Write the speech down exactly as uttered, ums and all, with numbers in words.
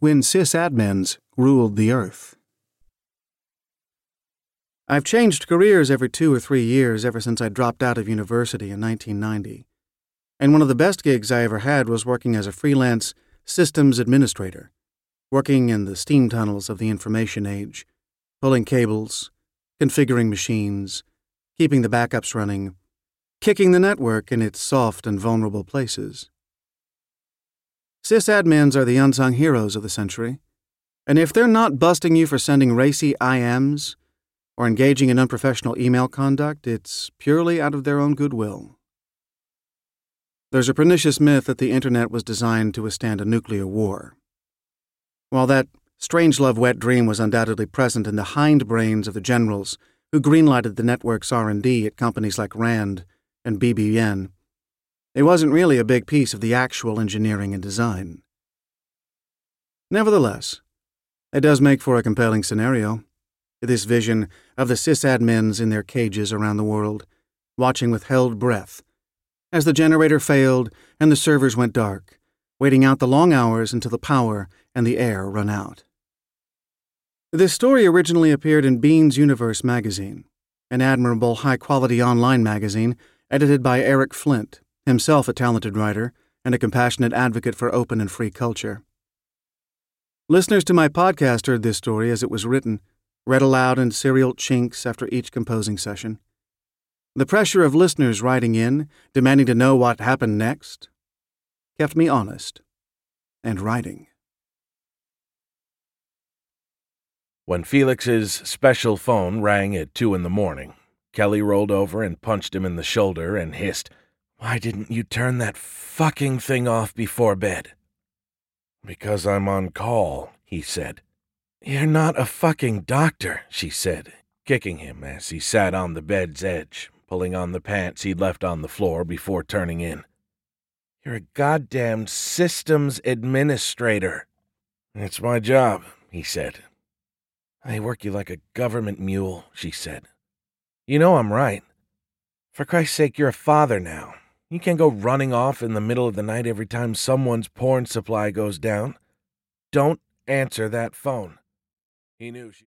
when sysadmins ruled the earth. I've changed careers every two or three years ever since I dropped out of university in nineteen ninety. And one of the best gigs I ever had was working as a freelance systems administrator, working in the steam tunnels of the information age, pulling cables, configuring machines, keeping the backups running, kicking the network in its soft and vulnerable places. Sysadmins are the unsung heroes of the century, and if they're not busting you for sending racy I Ms or engaging in unprofessional email conduct, it's purely out of their own goodwill. There's a pernicious myth that the Internet was designed to withstand a nuclear war. While that strangelove wet dream was undoubtedly present in the hindbrains of the generals who greenlighted the network's R and D at companies like RAND and B B N, it wasn't really a big piece of the actual engineering and design. Nevertheless, it does make for a compelling scenario, this vision of the sysadmins in their cages around the world, watching with held breath as the generator failed and the servers went dark, waiting out the long hours until the power and the air run out. This story originally appeared in Bean's Universe magazine, an admirable high-quality online magazine edited by Eric Flint, himself a talented writer and a compassionate advocate for open and free culture. Listeners to my podcast heard this story as it was written, read aloud in serial chinks after each composing session. The pressure of listeners writing in, demanding to know what happened next, kept me honest and writing. When Felix's special phone rang at two in the morning, Kelly rolled over and punched him in the shoulder and hissed, "Why didn't you turn that fucking thing off before bed?" "Because I'm on call," he said. "You're not a fucking doctor," she said, kicking him as he sat on the bed's edge, pulling on the pants he'd left on the floor before turning in. "You're a goddamn systems administrator." "It's my job," he said. "I work you like a government mule," she said. "You know I'm right. For Christ's sake, you're a father now. You can't go running off in the middle of the night every time someone's porn supply goes down. Don't answer that phone." He knew she